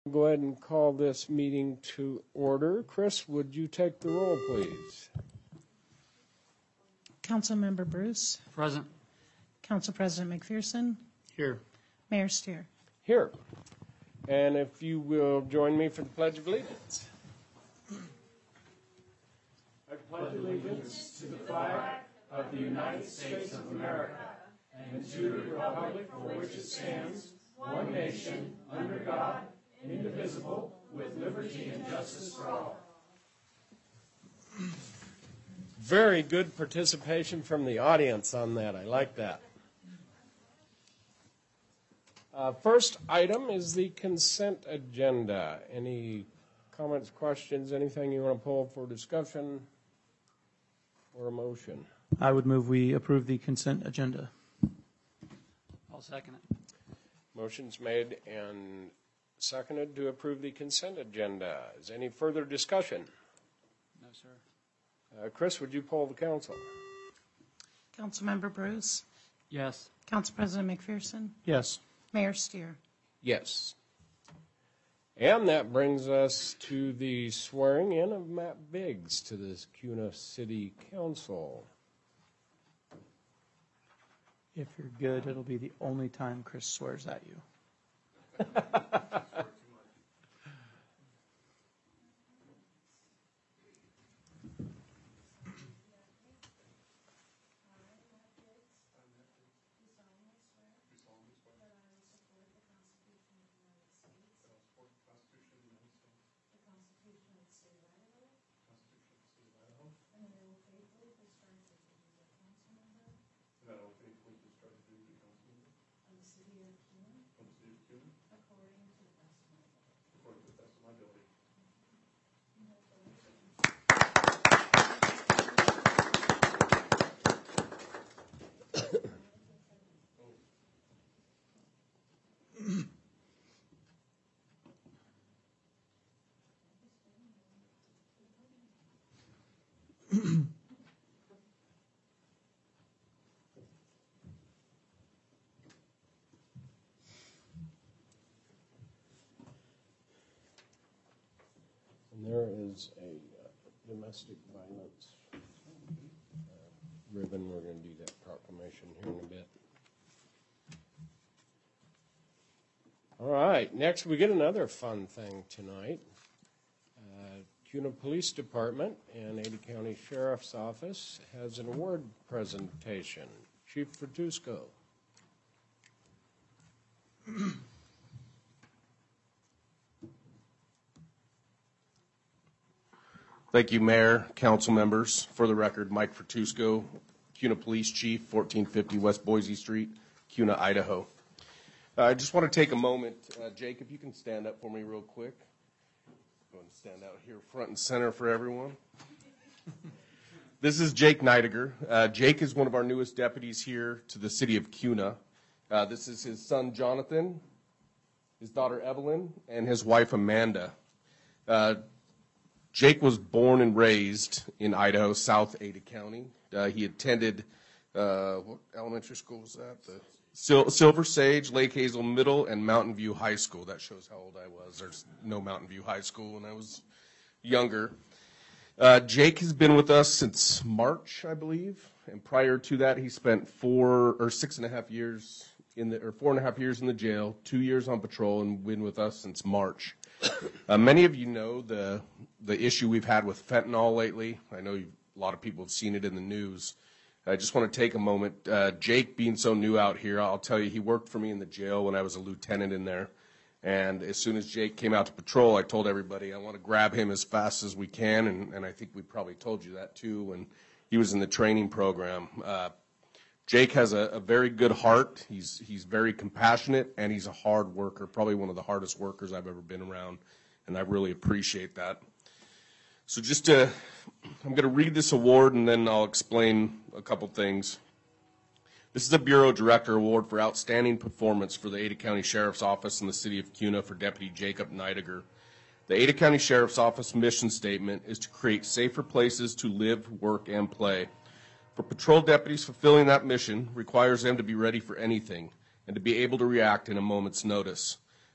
Go ahead and call this meeting to order. Chris, would you take the roll, please? Councilmember Bruce. Present. Council President McPherson. Here. Mayor Steer. Here. And if you will join me for the Pledge of Allegiance. I pledge allegiance to the flag of the United States of America and to the republic for which it stands, one nation, under God, indivisible, with liberty and justice for all. Very good participation from the audience on that. I like that. First item is the consent agenda. Any comments, questions, anything you want to pull for discussion or a motion? I would move we approve the consent agenda. I'll second it. Motion's made and seconded to approve the consent agenda. Is any further discussion? No, sir. Chris, would you poll the council? Councilmember Bruce. Yes. Council President McPherson. Yes. Mayor Steer. Yes. And that brings us to the swearing in of Matt Biggs to the Kuna City Council. If you're good, it'll be the only time Chris swears at you. And there is a domestic violence ribbon. We're going to do that proclamation here in a bit. All right, next we get another fun thing tonight. Kuna Police Department and Ada County Sheriff's Office has an award presentation. Chief Fertusco. Thank you, Mayor, council members. For the record, Mike Fertusco, Kuna Police Chief, 1450 West Boise Street, Kuna, Idaho. I just want to take a moment. Jake, if you can stand up for me real quick. I'm going to stand out here front and center for everyone. This is Jake Neidiger. Jake is one of our newest deputies here to the city of Kuna. This is his son, Jonathan, his daughter, Evelyn, and his wife, Amanda. Jake was born and raised in Idaho, South Ada County. He attended, what elementary school was that? Silver Sage, Lake Hazel Middle, and Mountain View High School. That shows how old I was. There's no Mountain View High School when I was younger. Jake has been with us since March, I believe. And prior to that, he spent 4.5 years in the jail, 2 years on patrol, and been with us since March. Many of you know the issue we've had with fentanyl lately. I know a lot of people have seen it in the news. I just want to take a moment. Jake, being so new out here, I'll tell you, he worked for me in the jail when I was a lieutenant in there. And as soon as Jake came out to patrol, I told everybody I want to grab him as fast as we can. And I think we probably told you that too when he was in the training program. Jake has a very good heart. He's very compassionate, and he's a hard worker, probably one of the hardest workers I've ever been around, and I really appreciate that. So I'm going to read this award, and then I'll explain a couple things. This is a Bureau Director Award for Outstanding Performance for the Ada County Sheriff's Office in the City of Kuna for Deputy Jacob Neidiger. The Ada County Sheriff's Office mission statement is to create safer places to live, work, and play. For patrol deputies, fulfilling that mission requires them to be ready for anything and to be able to react in a moment's notice.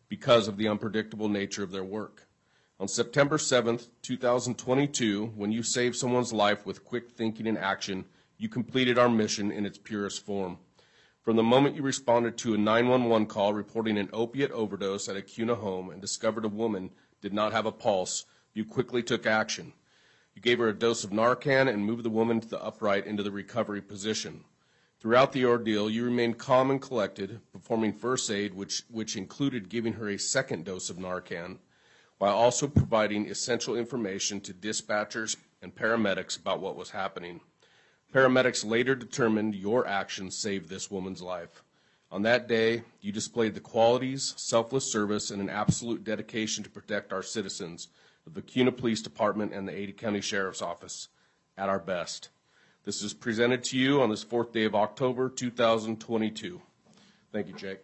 because of the unpredictable nature of their work. On September 7th, 2022, when you saved someone's life with quick thinking and action, you completed our mission in its purest form. From the moment you responded to a 911 call reporting an opiate overdose at a CUNA home and discovered a woman did not have a pulse, you quickly took action. You gave her a dose of Narcan and moved the woman to the upright into the recovery position. Throughout the ordeal, you remained calm and collected, performing first aid, which included giving her a second dose of Narcan, while also providing essential information to dispatchers and paramedics about what was happening. Paramedics later determined your actions saved this woman's life. On that day, you displayed the qualities, selfless service, and an absolute dedication to protect our citizens of the CUNA Police Department and the Ada County Sheriff's Office at our best. This is presented to you on this 4th day of October, 2022. Thank you, Jake.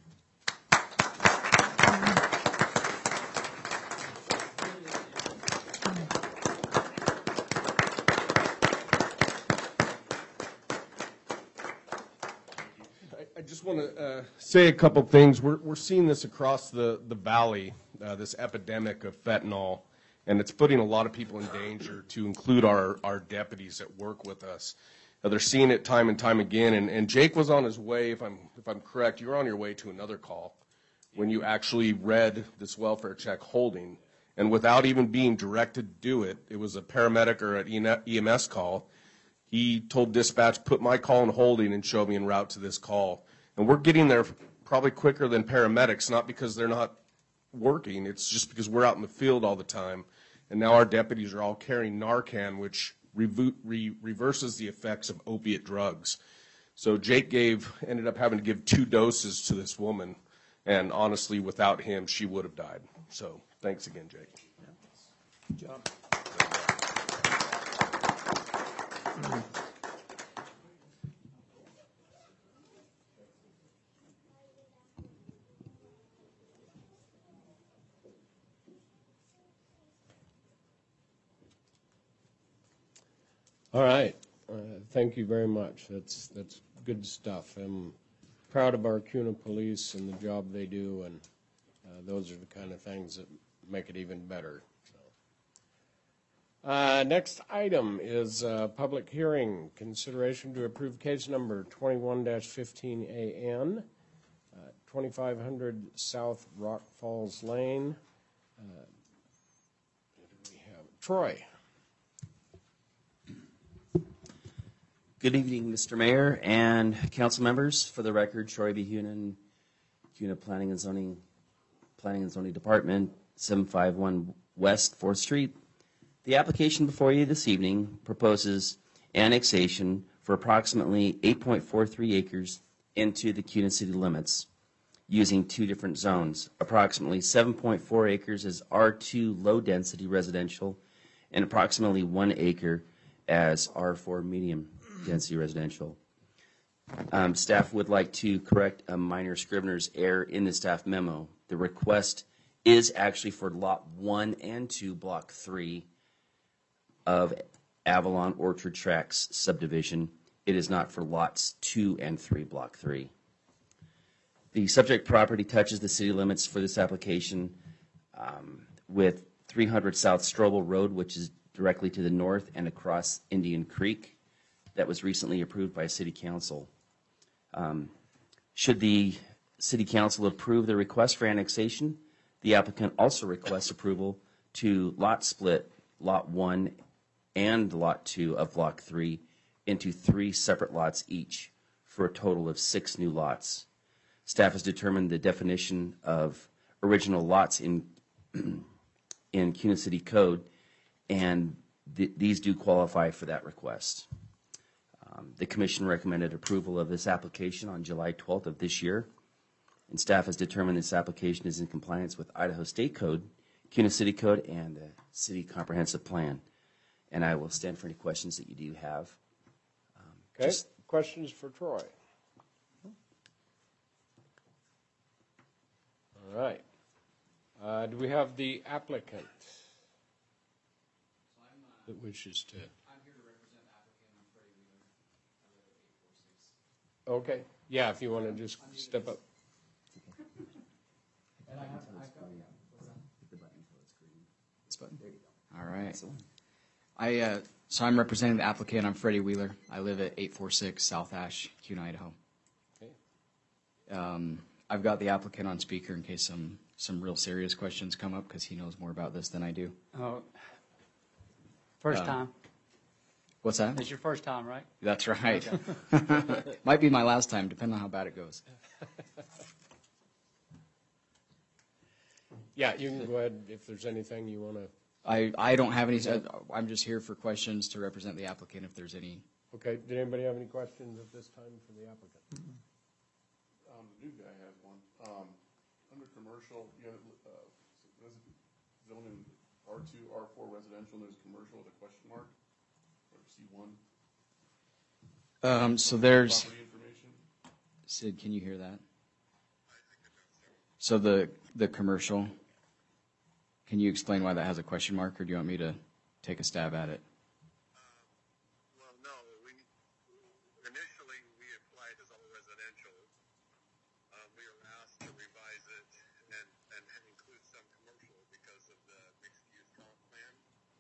I just want to say a couple things. We're seeing this across the valley, this epidemic of fentanyl, and it's putting a lot of people in danger, to include our deputies that work with us. They're seeing it time and time again, and Jake was on his way, if I'm correct, you were on your way to another call when you actually read this welfare check holding, and without even being directed to do it, it was a paramedic or an EMS call. He told dispatch, put my call in holding and show me en route to this call. And we're getting there probably quicker than paramedics, not because they're not working, it's just because we're out in the field all the time. And now our deputies are all carrying Narcan, which reverses the effects of opiate drugs. So Jake ended up having to give 2 doses to this woman, and honestly, without him, she would have died. So thanks again, Jake. Good job. All right. Thank you very much. That's good stuff. I'm proud of our CUNA police and the job they do, and those are the kind of things that make it even better. So. Next item is public hearing. Consideration to approve case number 21-15AN, 2500 South Rock Falls Lane. We have Troy. Good evening, Mr. Mayor and council members. For the record, Troy B. Hunan, CUNA Planning and Zoning Department, 751 West 4th Street. The application before you this evening proposes annexation for approximately 8.43 acres into the CUNA city limits using 2 different zones. Approximately 7.4 acres as R2 low density residential and approximately 1 acre as R4 medium density residential. Staff would like to correct a minor scrivener's error in the staff memo. The request is actually for Lot 1 and 2, Block 3 of Avalon Orchard Tracks subdivision. It is not for Lots 2 and 3, Block 3. The subject property touches the city limits for this application with 300 South Strobel Road, which is directly to the north and across Indian Creek. That was recently approved by City Council. Should the City Council approve the request for annexation, the applicant also requests approval to lot split Lot 1 and Lot 2 of Block 3 into 3 separate lots each for a total of 6 new lots. Staff has determined the definition of original lots in CUNA City Code, and these do qualify for that request. The Commission recommended approval of this application on July 12th of this year, and staff has determined this application is in compliance with Idaho State Code, CUNA City Code, and the City Comprehensive Plan. And I will stand for any questions that you do have. Okay, questions for Troy? All right. Do we have the applicant that wishes to? I'm here to represent the applicant. I'm Freddie Wheeler. Okay. Yeah, if you want to just step up. And I have, Until it's I've got, green. yeah, what's that? Hit the button until it's green. This button? There you go. All right. That's the one. So I'm representing the applicant. I'm Freddie Wheeler. I live at 846 South Ash, Kuna, Idaho. Okay. I've got the applicant on speaker in case some real serious questions come up because he knows more about this than I do. Oh, first time. What's that? It's your first time, right? That's right. Might be my last time, depending on how bad it goes. Yeah, you can go ahead if there's anything you want to. I don't have any. I'm just here for questions to represent the applicant if there's any. Okay, did anybody have any questions at this time for the applicant? The new guy has one. Under commercial, you have, zoning R2, R4 residential, and there's commercial with a question mark, or C1. So there's. Property information. Sid, can you hear that? So the commercial. Can you explain why that has a question mark, or do you want me to take a stab at it? Well, no. Initially we applied as all residential. We were asked to revise it and include some commercial because of the mixed-use comp plan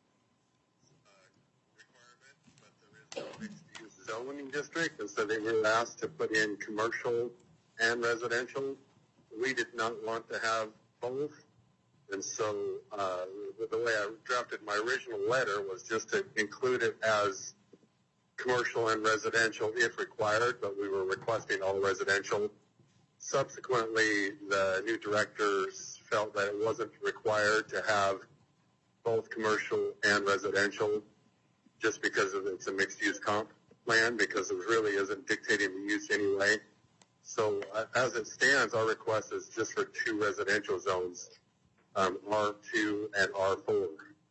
requirement, but there is no mixed-use zoning district, and so they were asked to put in commercial and residential. We did not want to have both. And so the way I drafted my original letter was just to include it as commercial and residential if required, but we were requesting all residential. Subsequently, the new directors felt that it wasn't required to have both commercial and residential just because it's a mixed-use comp plan, because it really isn't dictating the use anyway. So as it stands, our request is just for 2 residential zones. R2 and R4.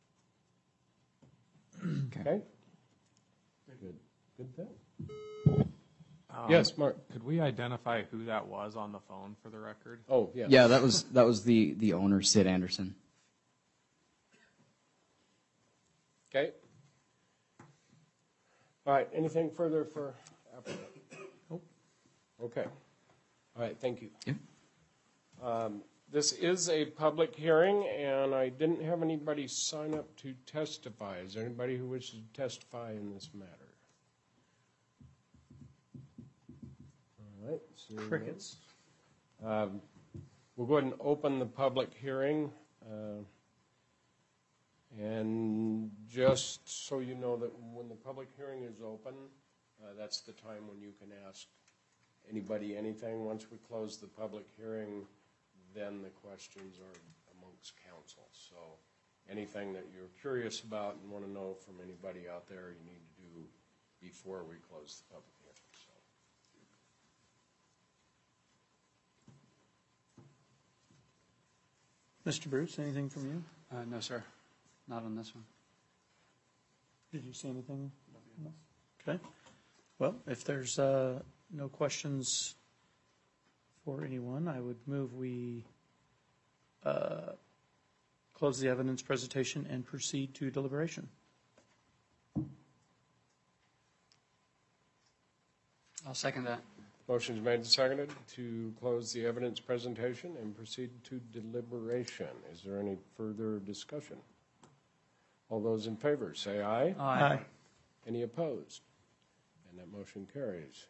Okay. Good thing. Yes, Mark. Could we identify who that was on the phone for the record? Oh, yeah. Yeah, that was the owner, Sid Anderson. Okay. All right, anything further for applicant? Nope. Okay. All right, thank you. Yeah. This is a public hearing, and I didn't have anybody sign up to testify. Is there anybody who wishes to testify in this matter? All right. Crickets. We'll go ahead and open the public hearing. And just so you know that when the public hearing is open, that's the time when you can ask anybody anything. Once we close the public hearing, then the questions are amongst council. So anything that you're curious about and want to know from anybody out there, you need to do before we close the public hearing. Mr. Bruce, anything from you? No, sir. Not on this one. Did you see anything? No. Okay. Well, if there's no questions for anyone, I would move we close the evidence presentation and proceed to deliberation. I'll second that. Motion's made and seconded to close the evidence presentation and proceed to deliberation. Is there any further discussion? All those in favor, say aye. Aye. Any opposed? And that motion carries.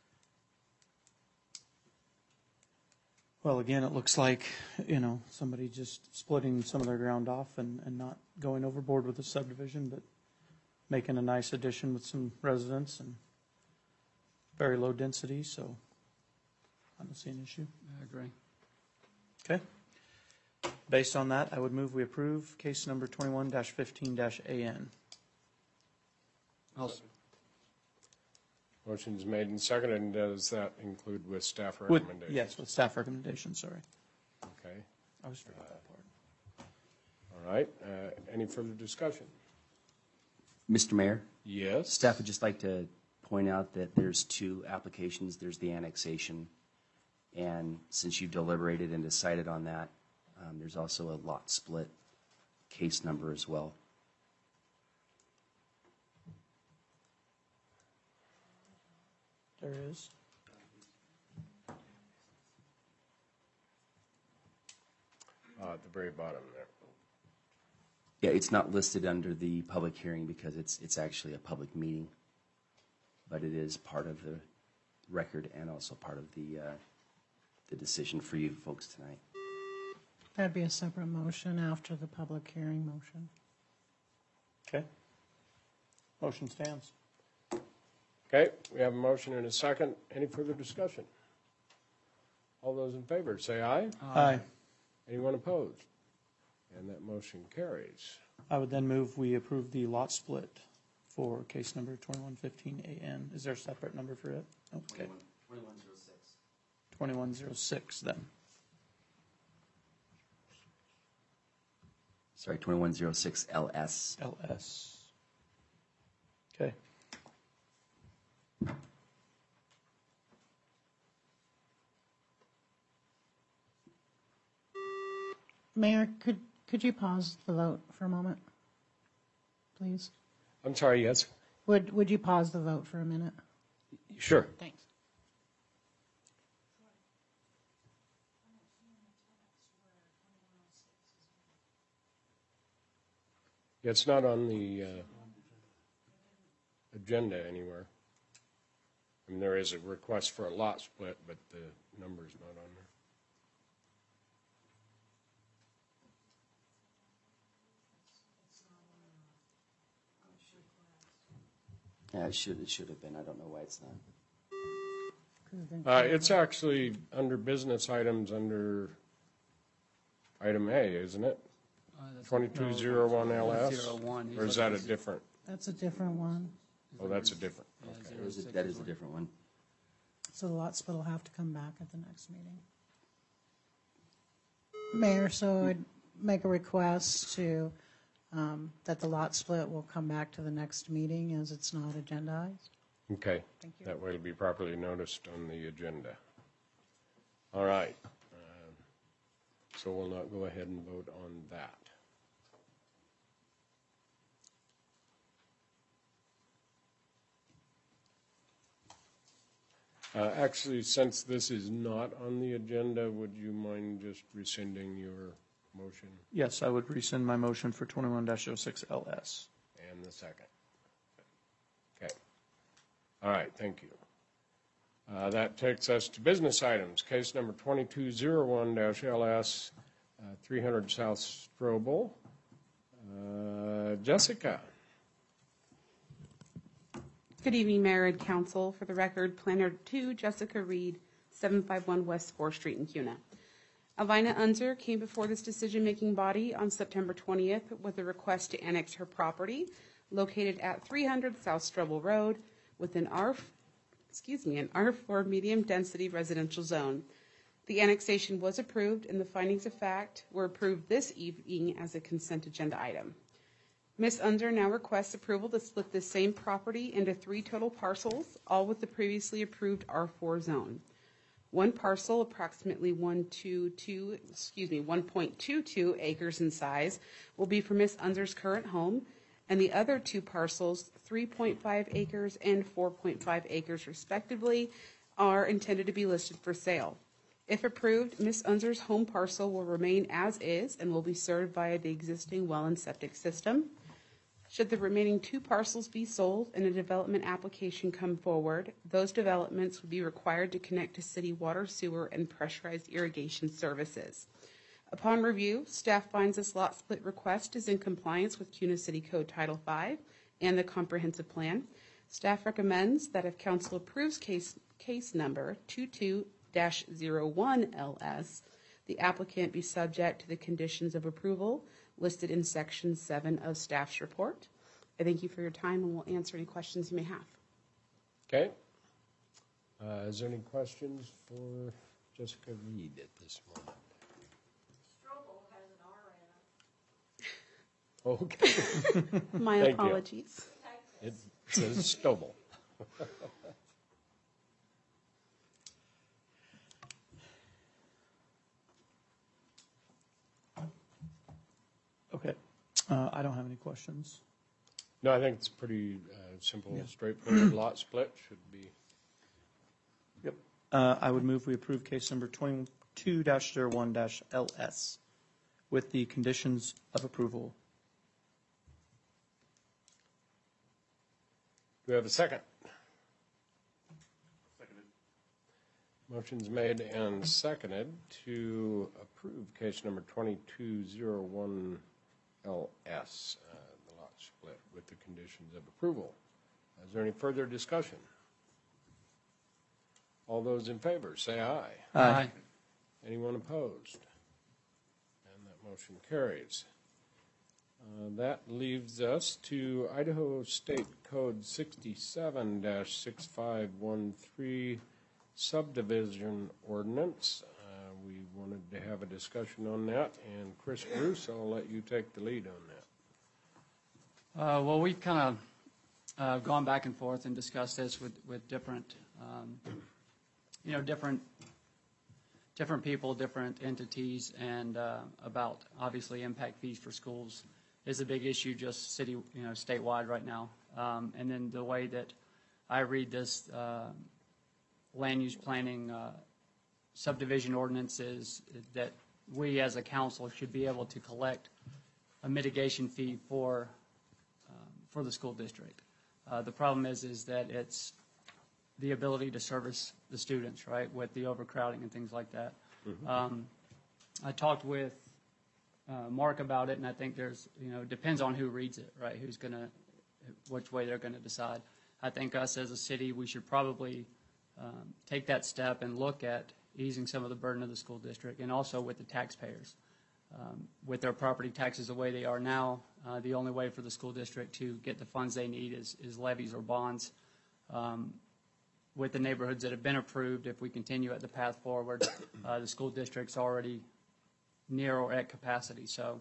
Well, again, it looks like, somebody just splitting some of their ground off and not going overboard with the subdivision, but making a nice addition with some residents and very low density, so I don't see an issue. I agree. Okay. Based on that, I would move we approve case number 21-15-AN. Motion's made and seconded, and does that include with staff recommendations? Yes, with staff recommendations, sorry. Okay. I was forgetting that part. All right. Any further discussion? Mr. Mayor, Yes. staff would just like to point out that there's 2 applications. There's the annexation, and since you deliberated and decided on that, there's also a lot split case number as well. There is. at the very bottom there. Yeah, it's not listed under the public hearing because it's actually a public meeting, but it is part of the record and also part of the decision for you folks tonight. That'd be a separate motion after the public hearing motion. Okay. Motion stands. Okay, we have a motion and a second. Any further discussion? All those in favor, say aye. Aye. Anyone opposed? And that motion carries. I would then move we approve the lot split for case number 2115 AN. Is there a separate number for it? Okay. 2106. 2106 then. Sorry, 2106 LS. LS. Okay. Mayor, could you pause the vote for a moment, please? I'm sorry, yes? Would you pause the vote for a minute? Sure. Thanks. Yeah, it's not on the agenda anywhere. I mean, there is a request for a lot split, but the number's not on there. Yeah, it should have been. I don't know why it's not. It's actually under business items under item A, isn't it? 2201 LS? 01. Or is that a different? That's a different one. Oh, that's a different. Okay. That is a different one. So the lot split will have to come back at the next meeting. Mayor, so I'd make a request to, that the lot split will come back to the next meeting as it's not agendized. Okay. Thank you. That way it'll be properly noticed on the agenda. All right. So we'll not go ahead and vote on that. Actually, since this is not on the agenda, would you mind just rescinding your motion Yes, I would rescind my motion for 21-06 LS. and the second? Okay. All right, thank you. That takes us to business items. Case number 2201-LS, 300 South Strobel. Jessica. Good evening, Mayor and Council. For the record, Planner 2, Jessica Reed, 751 West 4th Street in Kuna. Alvina Unser came before this decision-making body on September 20th with a request to annex her property located at 300 South Strobel Road with an R4 medium-density residential zone. The annexation was approved, and the findings of fact were approved this evening as a consent agenda item. Ms. Unser now requests approval to split this same property into 3 total parcels, all with the previously approved R4 zone. One parcel, approximately 1.22 acres in size, will be for Ms. Unser's current home, and the other 2 parcels, 3.5 acres and 4.5 acres respectively, are intended to be listed for sale. If approved, Ms. Unser's home parcel will remain as is and will be served via the existing well and septic system. Should the remaining 2 parcels be sold and a development application come forward, those developments would be required to connect to city water, sewer, and pressurized irrigation services. Upon review, staff finds this lot split request is in compliance with Kuna City Code Title V and the comprehensive plan. Staff recommends that if council approves case number 22-01 LS, the applicant be subject to the conditions of approval listed in Section 7 of staff's report. I thank you for your time, and we'll answer any questions you may have. Okay. Is there any questions for Jessica Reed at this moment? Strobel has an R in it. Okay. My Thank you. apologies. It says Strobel. Okay. I don't have any questions. No, I think it's pretty simple, straightforward lot split should be. Yep. I would move we approve case number 22-01-LS with the conditions of approval. Do we have a second? Motion's made and seconded to approve case number 2201 LS, the lot split with the conditions of approval. Is there any further discussion? All those in favor, say aye. Aye. Anyone opposed? And that motion carries. That leaves us to Idaho State Code 67-6513 subdivision ordinance. We wanted to have a discussion on that, and Chris Bruce, I'll let you take the lead on that. Well, we've kind of gone back and forth and discussed this with different, different people, different entities, and about obviously impact fees for schools is a big issue, just statewide right now. And then the way that I read this land use planning subdivision ordinance is that we as a council should be able to collect a mitigation fee for the school district. The problem is that it's the ability to service the students, right, with the overcrowding and things like that. Mm-hmm. I talked with Mark about it, and I think there's, depends on who reads it, right, which way they're going to decide. I think us as a city, we should probably take that step and look at easing some of the burden of the school district, and also with the taxpayers. With their property taxes the way they are now, the only way for the school district to get the funds they need is levies or bonds. With the neighborhoods that have been approved, if we continue at the path forward, the school district's already near or at capacity. So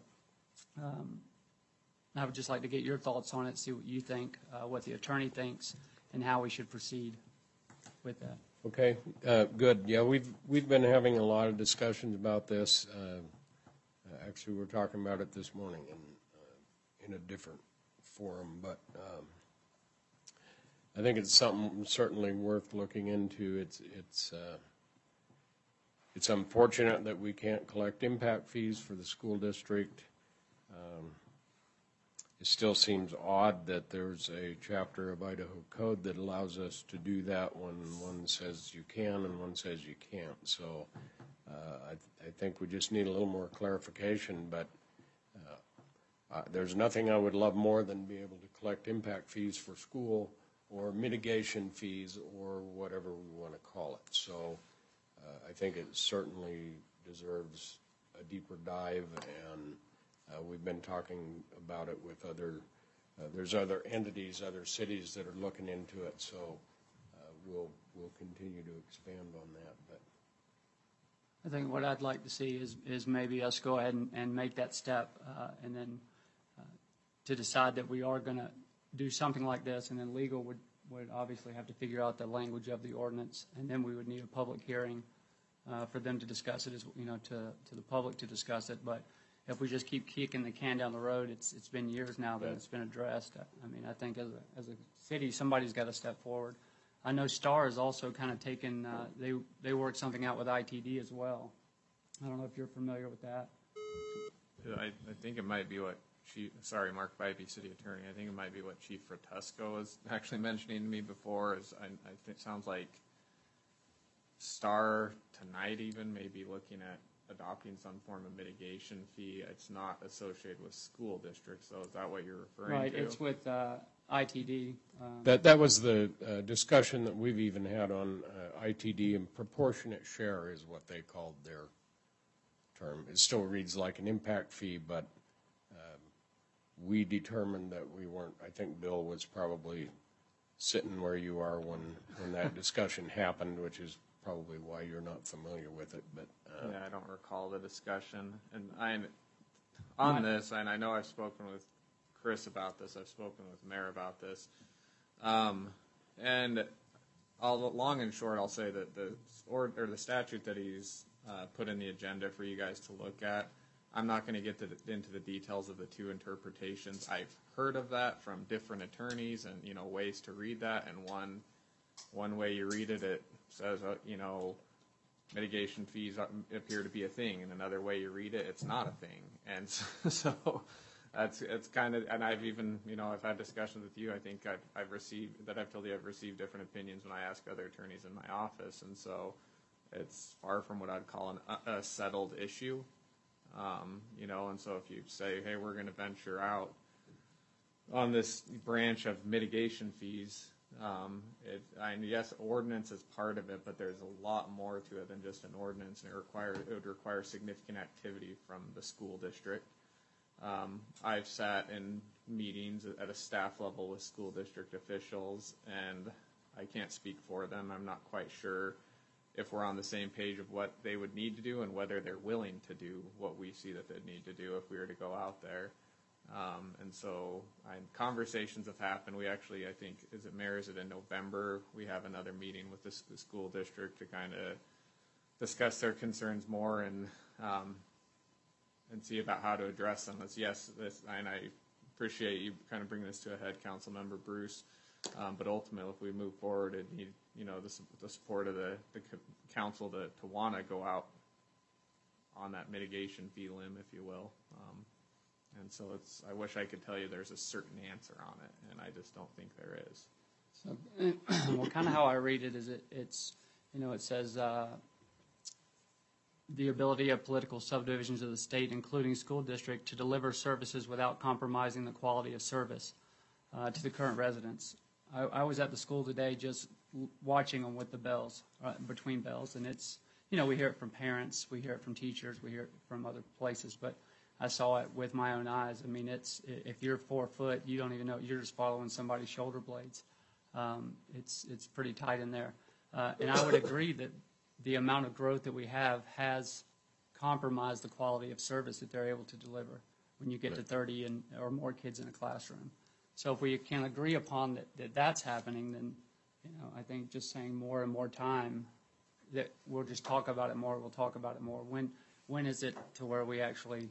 I would just like to get your thoughts on it, see what you think, what the attorney thinks, and how we should proceed with that. Okay, good. Yeah, we've been having a lot of discussions about this. Actually, we're talking about it this morning in a different forum, but I think it's something certainly worth looking into. It's unfortunate that we can't collect impact fees for the school district. It still seems odd that there's a chapter of Idaho Code that allows us to do that when one says you can and one says you can't. So I think we just need a little more clarification, but there's nothing I would love more than be able to collect impact fees for school or mitigation fees or whatever we want to call it. So I think it certainly deserves a deeper dive, and we've been talking about it with there's other entities, other cities that are looking into it, so we'll continue to expand on that. But I think what I'd like to see is maybe us go ahead and make that step, and then to decide that we are going to do something like this, and then legal would obviously have to figure out the language of the ordinance, and then we would need a public hearing for them to discuss it, to the public to discuss it. But if we just keep kicking the can down the road, it's been years now that it's been addressed. I mean, I think as a city, somebody's got to step forward. I know STAR has also kind of taken, they worked something out with ITD as well. I don't know if you're familiar with that. I think it might be what Mark Bybee, City Attorney. I think it might be what Chief Rotusco was actually mentioning to me before. I think it sounds like STAR tonight even may be looking at adopting some form of mitigation fee. It's not associated with school districts, so is that what you're referring to? Right, it's with ITD. That was the discussion that we've even had on ITD, and proportionate share is what they called their term. It still reads like an impact fee, but we determined that we weren't. I think Bill was probably sitting where you are when that discussion happened, which is probably why you're not familiar with it. But yeah, I don't recall the discussion. And on this, and I know I've spoken with Chris about this. I've spoken with the mayor about this. And long and short, I'll say that the statute that he's put in the agenda for you guys to look at, I'm not going to get into the details of the two interpretations. I've heard of that from different attorneys and, ways to read that. And one way you read it, it says, mitigation fees appear to be a thing, and another way you read it, it's not a thing. And so it's kind of, and I've even, I've had discussions with you. I think I've told you I've received different opinions when I ask other attorneys in my office, and so it's far from what I'd call a settled issue. And so if you say, hey, we're going to venture out on this branch of mitigation fees, yes, ordinance is part of it, but there's a lot more to it than just an ordinance, and it would require significant activity from the school district. I've sat in meetings at a staff level with school district officials, and I can't speak for them. I'm not quite sure if we're on the same page of what they would need to do and whether they're willing to do what we see that they'd need to do if we were to go out there. And so conversations have happened. We actually, I think, is it in November? We have another meeting with the school district to kind of discuss their concerns more and see about how to address them. And I appreciate you kind of bringing this to a head, Councilmember Bruce. But ultimately, if we move forward, it need the support of the council to want to go out on that mitigation fee limb, if you will. And so I wish I could tell you there's a certain answer on it, and I just don't think there is. So, well, kind of how I read it is it says the ability of political subdivisions of the state, including school district, to deliver services without compromising the quality of service to the current residents. I was at the school today just watching them with the bells, between bells, and it's, we hear it from parents, we hear it from teachers, we hear it from other places, but I saw it with my own eyes. I mean, if you're 4 foot, you don't even know, you're just following somebody's shoulder blades. It's pretty tight in there. And I would agree that the amount of growth that we have has compromised the quality of service that they're able to deliver when you get to 30 or more kids in a classroom. So if we can agree upon that's happening, then I think just saying more and more time, that we'll just talk about it more. We'll talk about it more. When is it to where we actually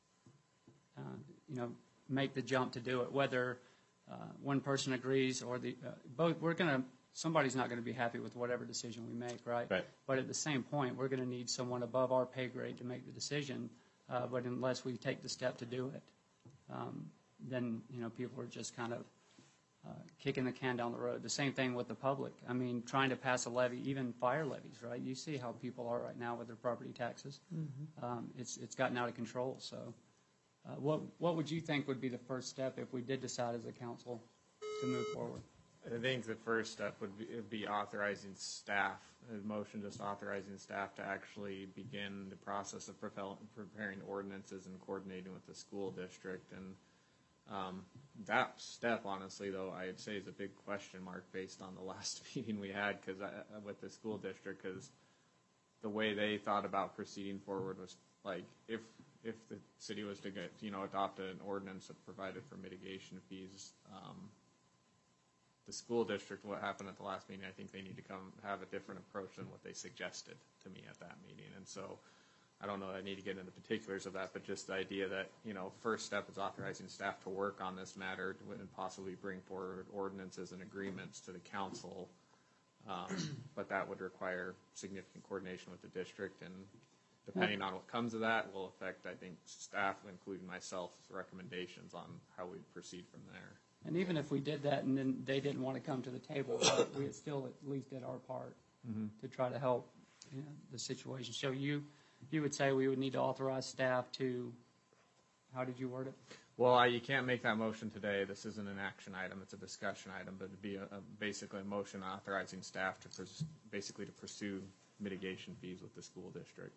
make the jump to do it? Whether one person agrees or both, somebody's not going to be happy with whatever decision we make, right? But at the same point, we're going to need someone above our pay grade to make the decision. But unless we take the step to do it, then people are just kind of kicking the can down the road. The same thing with the public. I mean, trying to pass a levy, even fire levies, right? You see how people are right now with their property taxes. Mm-hmm. It's gotten out of control. So what would you think would be the first step if we did decide as a council to move forward? I think the first step would be authorizing staff, a motion just authorizing staff to actually begin the process of preparing ordinances and coordinating with the school district. And that step, honestly, though, I'd say is a big question mark based on the last meeting we had with the school district, because the way they thought about proceeding forward was like if the city was to get, adopt an ordinance that provided for mitigation fees, the school district, what happened at the last meeting, I think they need to come have a different approach than what they suggested to me at that meeting. And so I don't know that I need to get into particulars of that, but just the idea that, first step is authorizing staff to work on this matter and possibly bring forward ordinances and agreements to the council. But that would require significant coordination with the district, and depending on what comes of that will affect, I think, staff, including myself, recommendations on how we proceed from there. And even if we did that and then they didn't want to come to the table, we still at least did our part to try to help the situation. So you would say we would need to authorize staff to, how did you word it? Well, you can't make that motion today. This isn't an action item. It's a discussion item, but it'd be basically a motion authorizing staff to basically to pursue mitigation fees with the school district.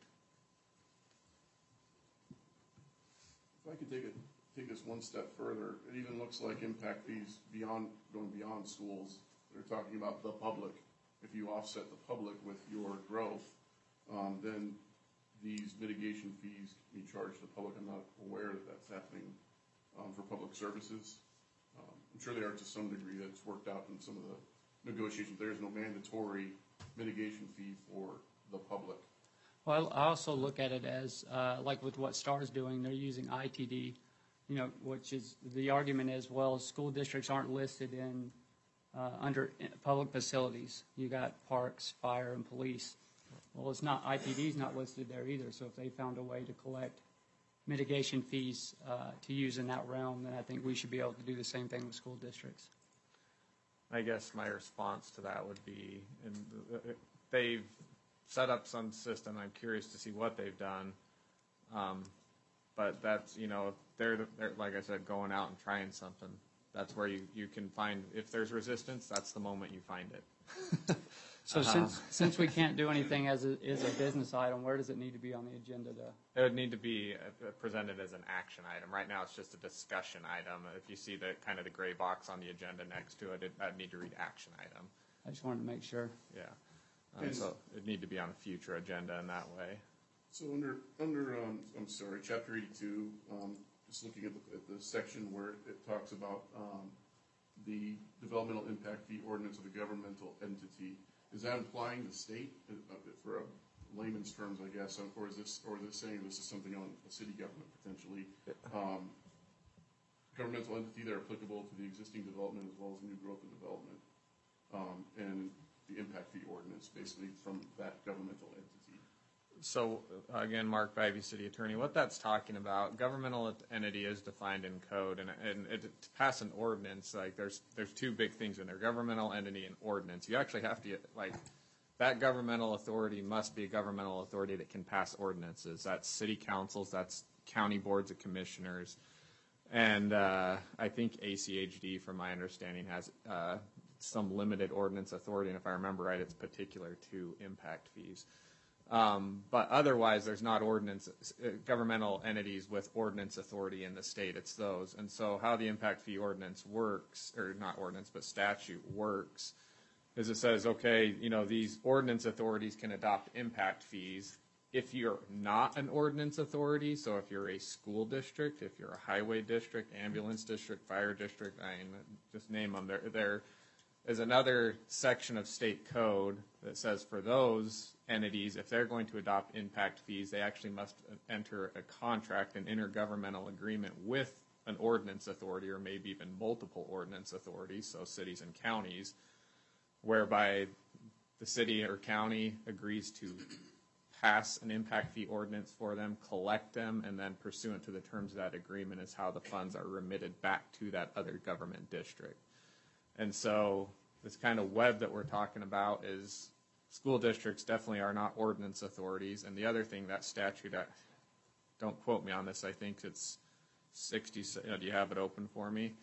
If I could take this one step further, it even looks like impact fees going beyond schools. They're talking about the public. If you offset the public with your growth, then these mitigation fees can be charged to the public. I'm not aware that that's happening for public services. I'm sure they are to some degree. That's worked out in some of the negotiations. There is no mandatory mitigation fee for the public. Well, I also look at it as, like with what STAR's doing, they're using ITD, which is, the argument is, well, school districts aren't listed under public facilities. You got parks, fire, and police. Well, it's not, IPD's not listed there either, so if they found a way to collect mitigation fees to use in that realm, then I think we should be able to do the same thing with school districts. I guess my response to that would be, they've set up some system. I'm curious to see what they've done. But that's, they're, like I said, going out and trying something. That's where you can find, if there's resistance, that's the moment you find it. So since we can't do anything as a business item, where does it need to be on the agenda to? It would need to be presented as an action item. Right now, it's just a discussion item. If you see the kind of the gray box on the agenda next to it, I'd need to read action item. I just wanted to make sure. Yeah. So it'd need to be on a future agenda in that way. So under I'm sorry, chapter 82, just looking at the section where it talks about the developmental impact fee ordinance of a governmental entity, is that implying the state for a layman's terms, I guess, or is this saying this is something on a city government potentially? Governmental entity that are applicable to the existing development as well as new growth and development, and the impact fee ordinance basically from that governmental entity. So again, Mark Bivey, City Attorney, what that's talking about, governmental entity is defined in code, and to pass an ordinance, like there's two big things in there: governmental entity and ordinance. You actually have to that governmental authority must be a governmental authority that can pass ordinances. That's city councils, that's county boards of commissioners, and I think ACHD, from my understanding, has some limited ordinance authority, and if I remember right, it's particular to impact fees. But otherwise, there's not governmental entities with ordinance authority in the state. It's those. And so how the impact fee ordinance works, or not ordinance, but statute works, is it says, okay, these ordinance authorities can adopt impact fees if you're not an ordinance authority. So if you're a school district, if you're a highway district, ambulance district, fire district, just name them. There is another section of state code that says for those entities, if they're going to adopt impact fees, they actually must enter a contract, an intergovernmental agreement with an ordinance authority, or maybe even multiple ordinance authorities, so cities and counties, whereby the city or county agrees to pass an impact fee ordinance for them, collect them, and then pursuant to the terms of that agreement is how the funds are remitted back to that other government district. And so this kind of web that we're talking about is school districts definitely are not ordinance authorities. And the other thing, that statute, don't quote me on this, I think it's 60, do you have it open for me?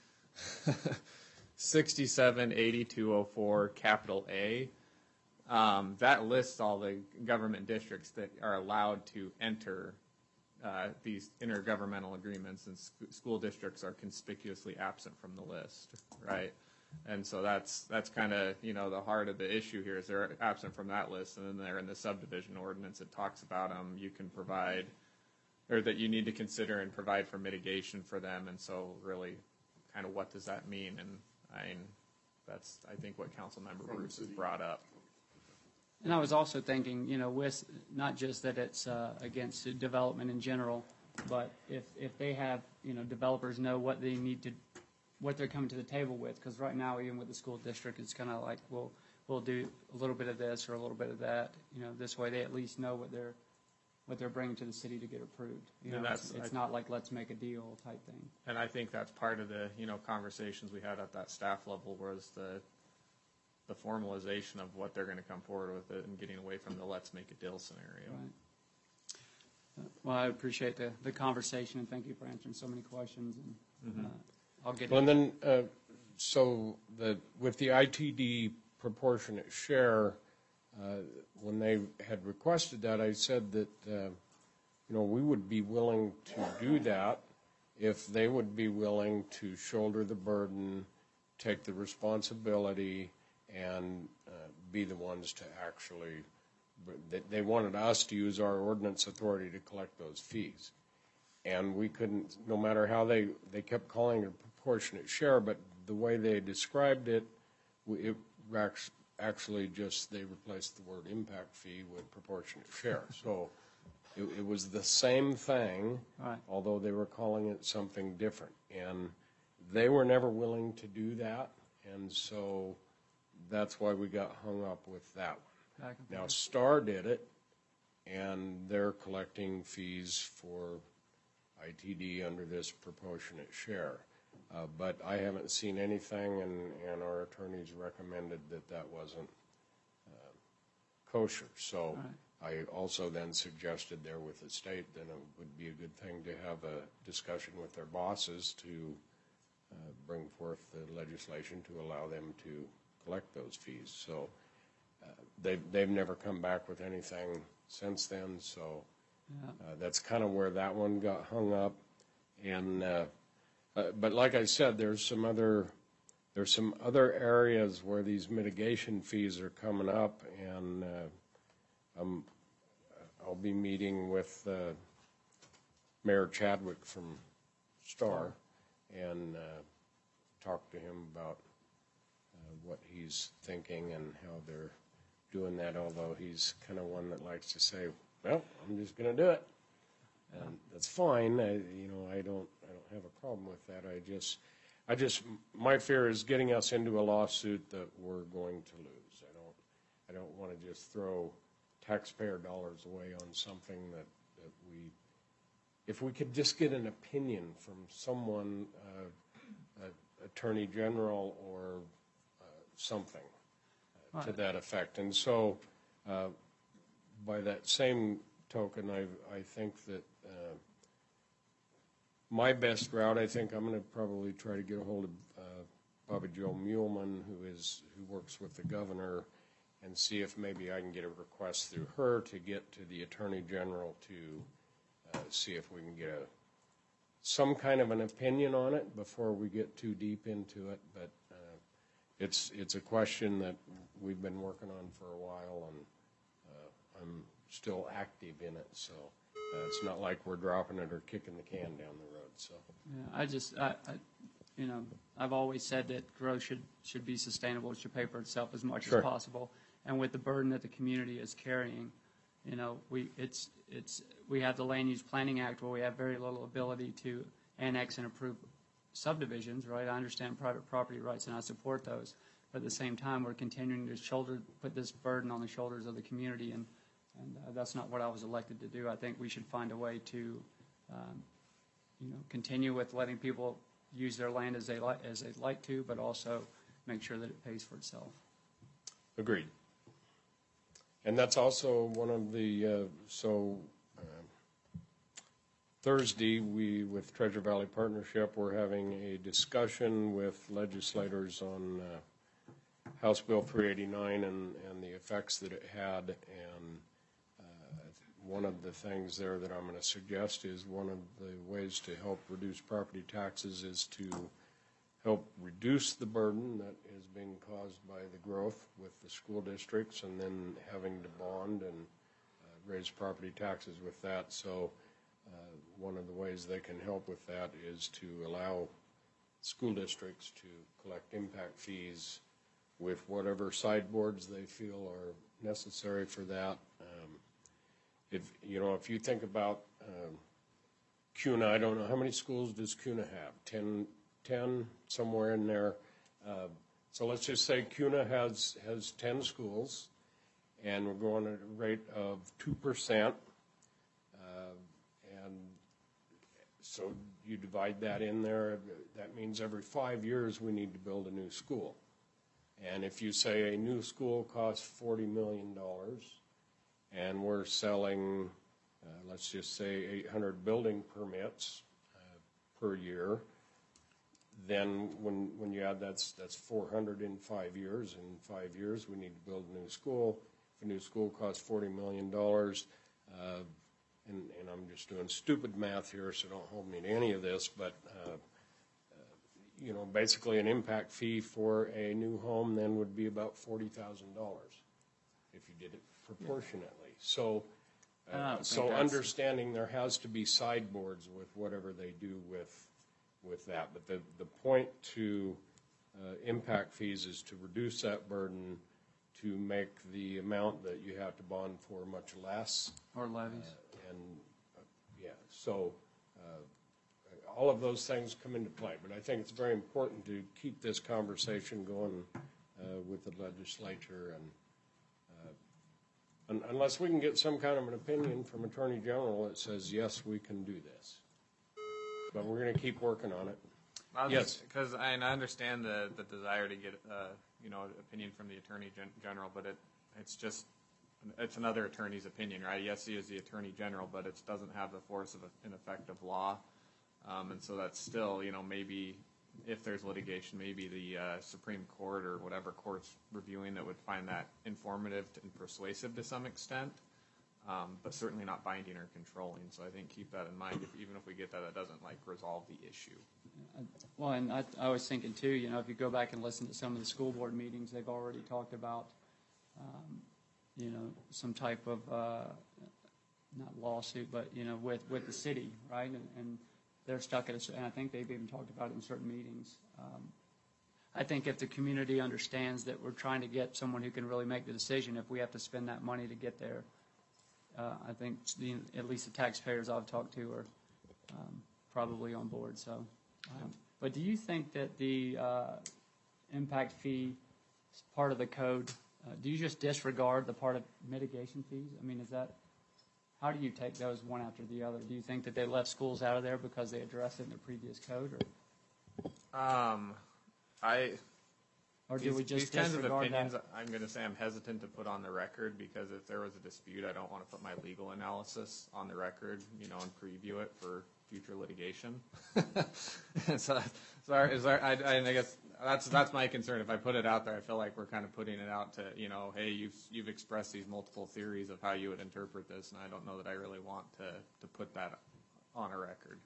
678204 capital A. That lists all the government districts that are allowed to enter these intergovernmental agreements, and school districts are conspicuously absent from the list, right? And so that's kind of, the heart of the issue here is they're absent from that list, and then they're in the subdivision ordinance. It talks about them. You can provide, or that you need to consider and provide for mitigation for them. And so really kind of what does that mean? And that's, I think, what Councilmember Bruce has brought up. And I was also thinking, with not just that it's against development in general, but if they have, developers know what they need to, what they're coming to the table with, because right now, even with the school district, it's kind of like, we'll do a little bit of this or a little bit of that. This way they at least know what they're bringing to the city to get approved. It's not like let's make a deal type thing. And I think that's part of the conversations we had at that staff level was the formalization of what they're going to come forward with it and getting away from the let's make a deal scenario. Right. Well, I appreciate the conversation, and thank you for answering so many questions. And I'll get. Well, and then with the ITD proportionate share, when they had requested that, I said that we would be willing to do that if they would be willing to shoulder the burden, take the responsibility, and be the ones to actually. They wanted us to use our ordinance authority to collect those fees, and we couldn't. No matter how they kept calling it a proportionate share, but the way they described it, it actually just they replaced the word impact fee with proportionate share. So it was the same thing, right, although they were calling it something different, and they were never willing to do that, and so that's why we got hung up with that one. Now, Star did it, and they're collecting fees for ITD under this proportionate share. But I haven't seen anything, and our attorneys recommended that wasn't kosher. So I also then suggested there with the state that it would be a good thing to have a discussion with their bosses to bring forth the legislation to allow them to collect those fees. So they've never come back with anything since then. So that's kind of where that one got hung up. And but like I said, there's some other areas where these mitigation fees are coming up, and I'll be meeting with Mayor Chadwick from Star and talk to him about what he's thinking and how they're doing that, although he's kind of one that likes to say, well, I'm just going to do it. And that's fine. I don't have a problem with that. I just my fear is getting us into a lawsuit that we're going to lose. I don't want to just throw taxpayer dollars away on something that we, if we could just get an opinion from someone, Attorney General or something to that effect. And so by that same token, I think that my best route, I think I'm going to probably try to get a hold of Bobby Joe Muleman, who works with the governor, and see if maybe I can get a request through her to get to the Attorney General to see if we can get some kind of an opinion on it before we get too deep into it. But it's a question that we've been working on for a while, and I'm still active in it. So it's not like we're dropping it or kicking the can down the road. So yeah, I've always said that growth should be sustainable. It should pay for itself as much Sure. as possible. And with the burden that the community is carrying, we have the Land Use Planning Act where we have very little ability to annex and approve subdivisions, right? I understand private property rights and I support those. But at the same time, we're continuing to put this burden on the shoulders of the community, and that's not what I was elected to do. I think we should find a way to, continue with letting people use their land as they'd like to, but also make sure that it pays for itself. Agreed. And that's also one of the, Thursday, with Treasure Valley Partnership, we're having a discussion with legislators on House Bill 389 and the effects that it had. And one of the things there that I'm going to suggest is one of the ways to help reduce property taxes is to help reduce the burden that is being caused by the growth with the school districts and then having to bond and raise property taxes with that. So one of the ways they can help with that is to allow school districts to collect impact fees with whatever sideboards they feel are necessary for that. If you think about CUNA, I don't know, how many schools does CUNA have? 10, somewhere in there. So let's just say CUNA has 10 schools, and we're going at a rate of 2%. And so you divide that in there, that means every 5 years we need to build a new school. And if you say a new school costs $40 million, and we're selling, let's just say 800 building permits per year, then when you add that's 400 in 5 years. In 5 years, we need to build a new school. If a new school costs $40 million, and I'm just doing stupid math here, so don't hold me to any of this, but basically an impact fee for a new home then would be about $40,000 if you did it proportionately. So understanding there has to be sideboards with whatever they do with that. But the point to impact fees is to reduce that burden, to make the amount that you have to bond for much less. Or levies. So all of those things come into play. But I think it's very important to keep this conversation going with the legislature. And Unless we can get some kind of an opinion from Attorney General that says, yes, we can do this. But we're going to keep working on it. Yes. Because I understand the desire to get, opinion from the Attorney General, but it's another attorney's opinion, right? Yes, he is the Attorney General, but it doesn't have the force of an effective law. And so that's still, maybe if there's litigation, maybe the Supreme Court or whatever court's reviewing that would find that informative and persuasive to some extent, but certainly not binding or controlling. So I think keep that in mind. Even if we get that, that doesn't resolve the issue. Well, and I was thinking too, if you go back and listen to some of the school board meetings, they've already talked about, some type of, not lawsuit, but, with the city, right? And they're stuck at and I think they've even talked about it in certain meetings. I think if the community understands that we're trying to get someone who can really make the decision, if we have to spend that money to get there, I think at least the taxpayers I've talked to are probably on board. So, but do you think that the impact fee is part of the code? Do you just disregard the part of mitigation fees? I mean, how do you take those one after the other? Do you think that they left schools out of there because they addressed it in the previous code, or do we just these kinds of disregard opinions? that? I'm going to say I'm hesitant to put on the record because if there was a dispute, I don't want to put my legal analysis on the record, and preview it for future litigation. I guess that's my concern. If I put it out there, I feel like we're kind of putting it out to, hey, you've expressed these multiple theories of how you would interpret this, and I don't know that I really want to put that on a record.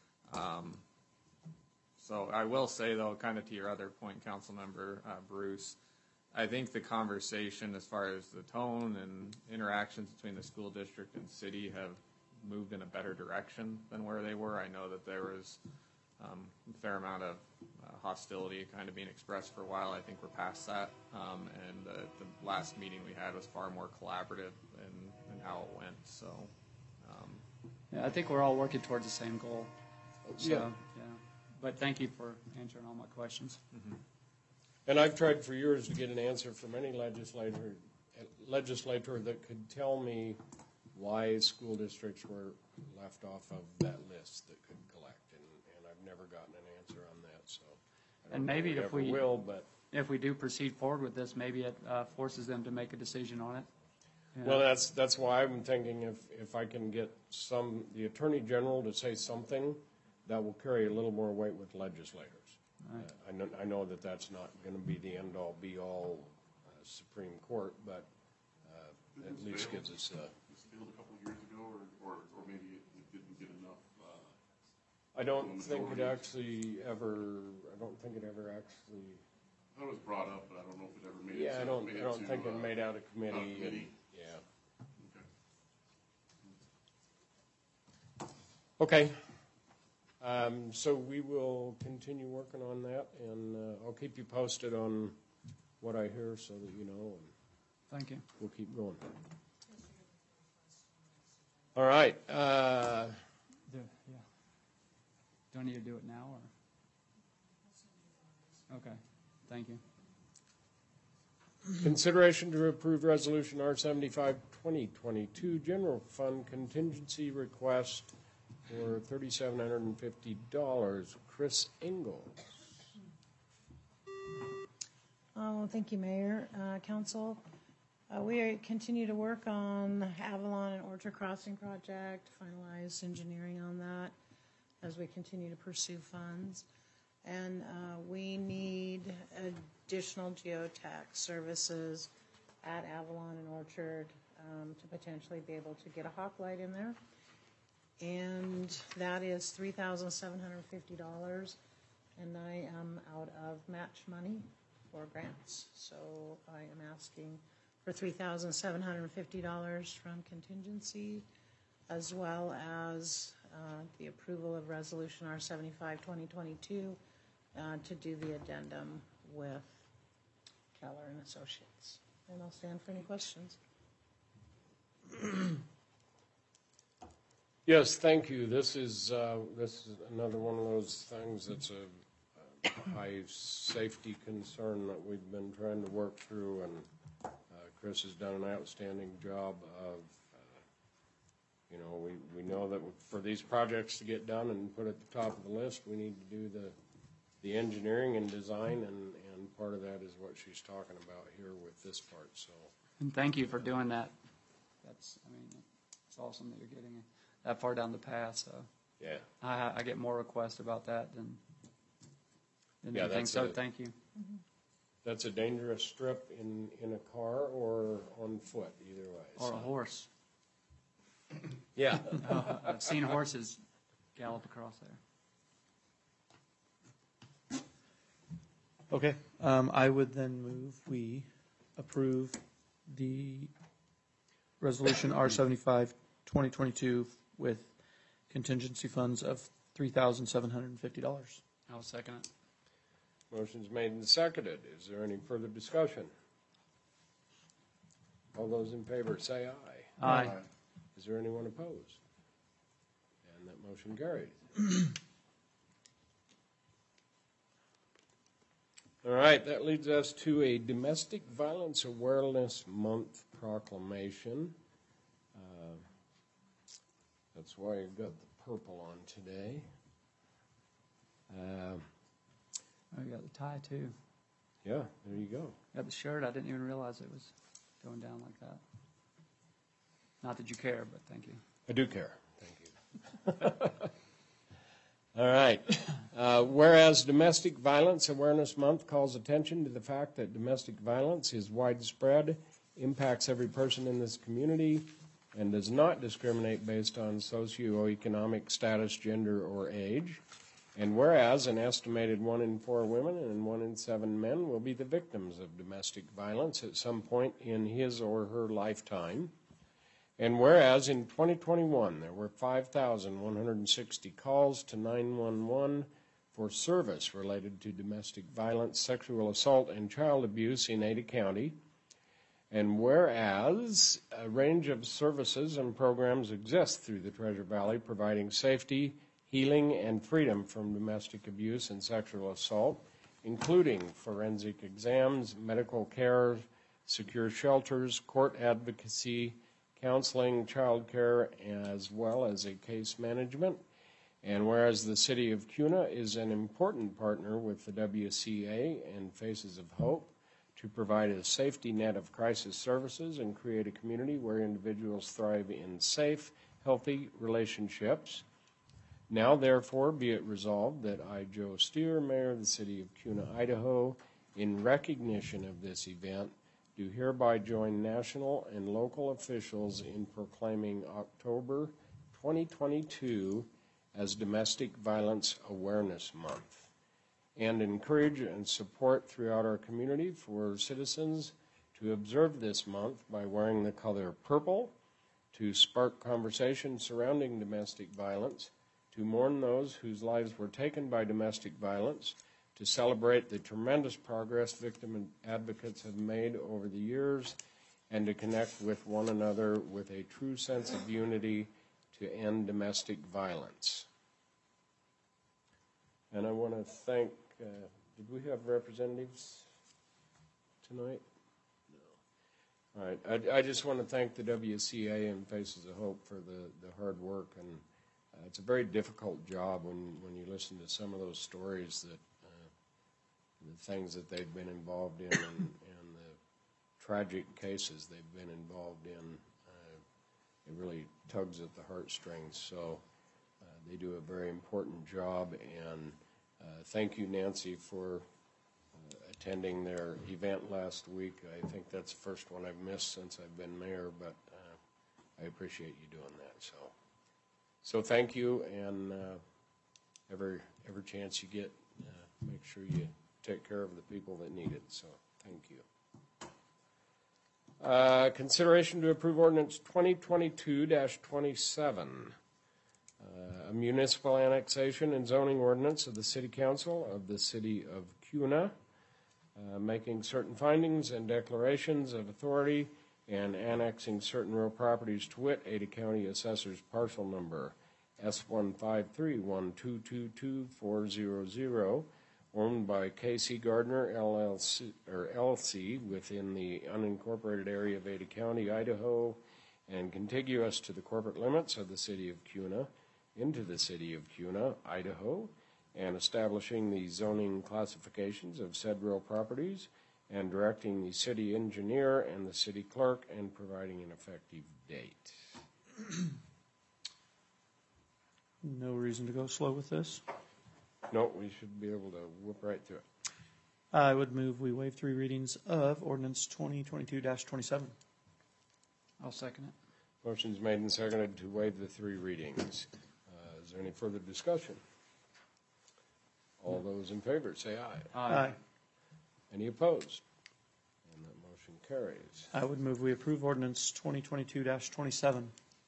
So I will say, though, kind of to your other point, Councilmember Bruce, I think the conversation as far as the tone and interactions between the school district and city have moved in a better direction than where they were. I know that there was a fair amount of hostility kind of being expressed for a while. I think we're past that. And the last meeting we had was far more collaborative in how it went. So, Yeah, I think we're all working towards the same goal. So, Yeah. But thank you for answering all my questions. Mm-hmm. And I've tried for years to get an answer from any legislator that could tell me why school districts were left off of that list that could collect, and I've never gotten an answer on that. So, And maybe if we do proceed forward with this, maybe it forces them to make a decision on it. Yeah. Well, that's why I'm thinking if I can get the Attorney General to say something, that will carry a little more weight with legislators. Right. I know that that's not going to be the end-all, be-all Supreme Court, but at least gives us a couple of years ago, or maybe it didn't get enough. I don't think it ever actually. I thought it was brought up, but I don't know if it ever made it. Yeah, I don't think it made out of committee. Yeah. Okay. So we will continue working on that, and I'll keep you posted on what I hear so that you know. And thank you. We'll keep going. All right. Do I need to do it now, or? Okay. Thank you. Consideration to approve Resolution R75-2022 General Fund Contingency Request for $3,750. Chris Ingalls. Thank you, Mayor, Council. We continue to work on Avalon and Orchard Crossing project, finalize engineering on that as we continue to pursue funds. And we need additional geotech services at Avalon and Orchard to potentially be able to get a hawk light in there. And that is $3,750, and I am out of match money for grants. So I am asking for $3,750 from contingency, as well as the approval of Resolution R75-2022 to do the addendum with Keller and Associates. And I'll stand for any questions. Yes, thank you. This is another one of those things that's a high safety concern that we've been trying to work through, and Chris has done an outstanding job of, we know that for these projects to get done and put at the top of the list, we need to do the engineering and design, and part of that is what she's talking about here with this part, so. And thank you for doing that. It's awesome that you're getting that far down the path, so. Yeah. I get more requests about that than Yeah, anything, that's so it. thank you. That's a dangerous strip in a car or on foot, either way. Or a horse. Yeah. I've seen horses gallop across there. Okay, I would then move we approve the resolution R75 2022 with contingency funds of $3,750. I'll second it. Motion's made and seconded. Is there any further discussion? All those in favor say aye. Aye. Is there anyone opposed? And that motion carries. All right, that leads us to a Domestic Violence Awareness Month proclamation. That's why you've got the purple on today. Oh, you got the tie too. Yeah, there you go. Got the shirt. I didn't even realize it was going down like that. Not that you care, but thank you. I do care. Thank you. All right. Whereas Domestic Violence Awareness Month calls attention to the fact that domestic violence is widespread, impacts every person in this community, and does not discriminate based on socioeconomic status, gender, or age. And whereas an estimated 1 in 4 women and 1 in 7 men will be the victims of domestic violence at some point in his or her lifetime. And whereas in 2021 there were 5,160 calls to 911 for service related to domestic violence, sexual assault, and child abuse in Ada County. And whereas a range of services and programs exist through the Treasure Valley providing safety, healing, and freedom from domestic abuse and sexual assault, including forensic exams, medical care, secure shelters, court advocacy, counseling, child care, as well as a case management. And whereas the City of Kuna is an important partner with the WCA and Faces of Hope to provide a safety net of crisis services and create a community where individuals thrive in safe, healthy relationships. Now, therefore, be it resolved that I, Joe Steer, Mayor of the City of Kuna, Idaho, in recognition of this event, do hereby join national and local officials in proclaiming October 2022 as Domestic Violence Awareness Month, and encourage and support throughout our community for citizens to observe this month by wearing the color purple, to spark conversation surrounding domestic violence, to mourn those whose lives were taken by domestic violence, to celebrate the tremendous progress victim advocates have made over the years, and to connect with one another with a true sense of unity to end domestic violence. And I want to thank, did we have representatives tonight? No. All right, I just want to thank the WCA and Faces of Hope for the hard work, and it's a very difficult job when you listen to some of those stories that the things that they've been involved in and the tragic cases they've been involved in. It really tugs at the heartstrings. So they do a very important job. And thank you, Nancy, for attending their event last week. I think that's the first one I've missed since I've been mayor, but I appreciate you doing that. So thank you, and every chance you get, make sure you take care of the people that need it. So thank you. Consideration to approve ordinance 2022-27, a municipal annexation and zoning ordinance of the City Council of the City of Kuna, making certain findings and declarations of authority and annexing certain real properties to wit, Ada County Assessor's parcel number S15312222400, owned by K.C. Gardner LLC, or LC, within the unincorporated area of Ada County, Idaho, and contiguous to the corporate limits of the city of Kuna, into the city of Kuna, Idaho, and establishing the zoning classifications of said real properties, and directing the city engineer and the city clerk, and providing an effective date. No reason to go slow with this. No, we should be able to whip right through it. I would move we waive 3 readings of ordinance 2022-27. I'll second it. Motion's made and seconded to waive the 3 readings. Is there any further discussion? All those in favor, say aye. Aye. Any opposed? And that motion carries. I would move we approve ordinance 2022-27.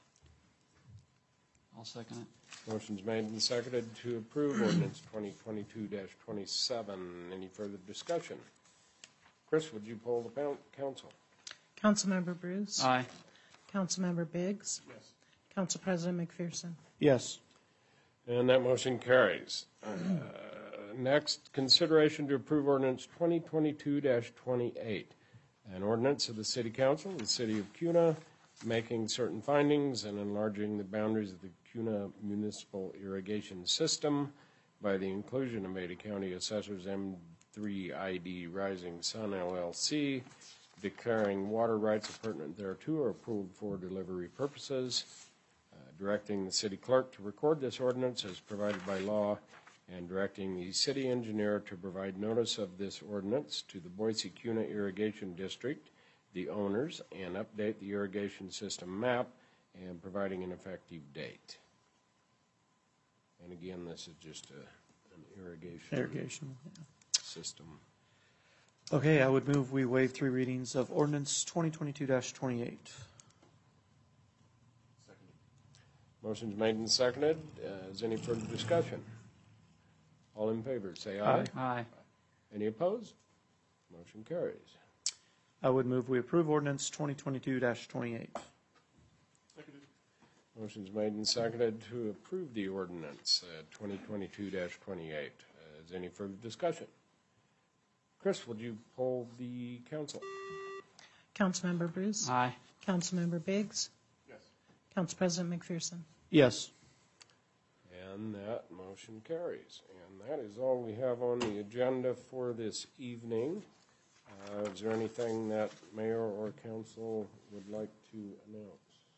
I'll second it. Motion's made and seconded to approve ordinance 2022-27. Any further discussion? Chris, would you poll the council? Councilmember Bruce? Aye. Councilmember Biggs? Yes. Council President McPherson? Yes. And that motion carries. Next, consideration to approve ordinance 2022-28, an ordinance of the City Council of the City of Kuna, making certain findings and enlarging the boundaries of the Kuna Municipal Irrigation System by the inclusion of Ada County Assessors M3ID Rising Sun LLC, declaring water rights appurtenant thereto are approved for delivery purposes, directing the city clerk to record this ordinance as provided by law, and directing the city engineer to provide notice of this ordinance to the Boise Kuna Irrigation District, the owners, and update the irrigation system map, and providing an effective date. And again, this is just an irrigation system. Okay, I would move we waive 3 readings of ordinance 2022-28. Motion's made and seconded. Is any further discussion? All in favor, say aye. Aye. Any opposed? Motion carries. I would move we approve ordinance 2022-28. Motion's made and seconded to approve the ordinance 2022-28. Is any further discussion? Chris, would you poll the council? Councilmember Bruce? Aye. Councilmember Biggs? Yes. Council President McPherson? Yes. And that motion carries. And that is all we have on the agenda for this evening. Is there anything that mayor or council would like to announce?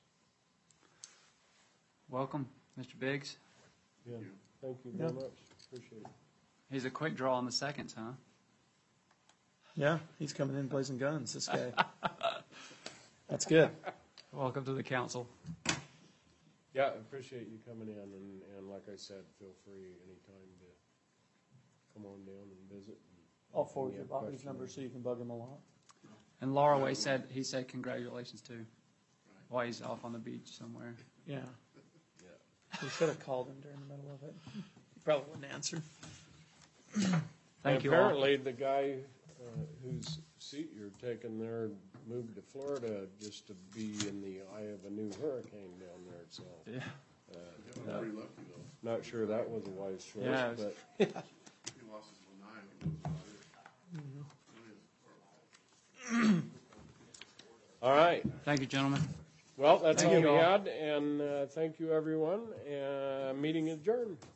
Welcome, Mr. Biggs. Yeah, thank you very much. Appreciate it. He's a quick draw on the seconds, huh? Yeah, he's coming in blazing guns, this guy. That's good. Welcome to the council. Yeah, I appreciate you coming in, and like I said, feel free anytime to come on down and visit. I'll forward you Bobby's number so you can bug him a lot. And Laura he said congratulations too, while he's off on the beach somewhere. Yeah. We should have called him during the middle of it. He probably wouldn't answer. Thank you all. Apparently, the guy whose seat you're taking there moved to Florida just to be in the eye of a new hurricane down there. So, Yeah. Pretty lucky though. not sure that was a wise choice. Yeah, but He lost his lanai when he was out here. all right. Thank you, gentlemen. Well, that's Thank all you we all. had, and thank you, everyone. Meeting adjourned.